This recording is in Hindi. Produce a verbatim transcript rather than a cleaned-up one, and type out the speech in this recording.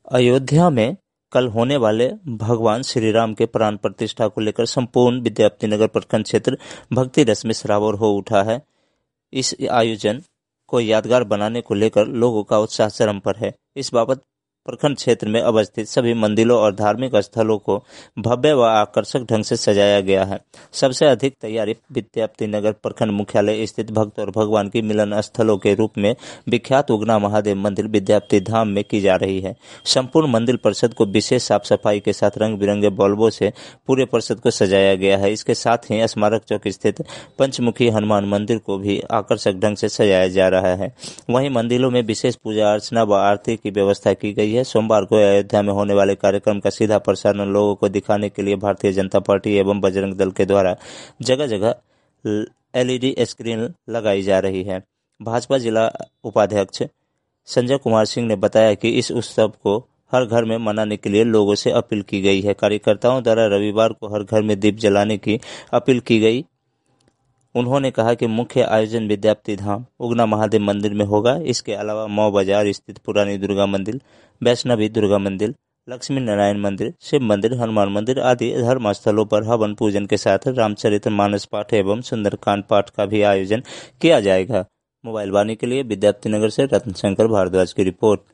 अयोध्या में कल होने वाले भगवान श्री राम के प्राण प्रतिष्ठा को लेकर संपूर्ण विद्यापतिनगर प्रखंड क्षेत्र भक्ति रस में सराबोर हो उठा है। इस आयोजन को यादगार बनाने को लेकर लोगों का उत्साह चरम पर है। इस बाबत प्रखंड क्षेत्र में अवस्थित सभी मंदिरों और धार्मिक स्थलों को भव्य व आकर्षक ढंग से सजाया गया है। सबसे अधिक तैयारी विद्यापतिनगर प्रखंड मुख्यालय स्थित भक्त और भगवान की मिलन स्थलों के रूप में विख्यात उगना महादेव मंदिर विद्यापति धाम में की जा रही है। संपूर्ण मंदिर परिसर को विशेष साफ सफाई के साथ रंग बिरंगे बल्बों से पूरे परिसर को सजाया गया है। इसके साथ ही स्मारक चौक स्थित पंचमुखी हनुमान मंदिर को भी आकर्षक ढंग से सजाया जा रहा है। वहीं मंदिरों में विशेष पूजा अर्चना व आरती की व्यवस्था की गई है। सोमवार को अयोध्या में होने वाले कार्यक्रम का सीधा प्रसारण लोगों को दिखाने के लिए भारतीय जनता पार्टी एवं बजरंग दल के द्वारा जगह जगह एलईडी स्क्रीन लगाई जा रही है। भाजपा जिला उपाध्यक्ष संजय कुमार सिंह ने बताया कि इस उत्सव को हर घर में मनाने के लिए लोगों से अपील की गई है। कार्यकर्ताओं द्वारा रविवार को हर घर में दीप जलाने की अपील की गई। उन्होंने कहा कि मुख्य आयोजन विद्यापति धाम उगना महादेव मंदिर में होगा। इसके अलावा मऊ बाजार स्थित पुरानी दुर्गा मंदिर, वैष्णवी दुर्गा मंदिर, लक्ष्मी नारायण मंदिर, शिव मंदिर, हनुमान मंदिर आदि धर्म स्थलों पर हवन पूजन के साथ रामचरित मानस पाठ एवं सुंदरकांड पाठ का भी आयोजन किया जाएगा। मोबाइल वाणी के लिए विद्यापतिनगर से रत्न शंकर भारद्वाज की रिपोर्ट।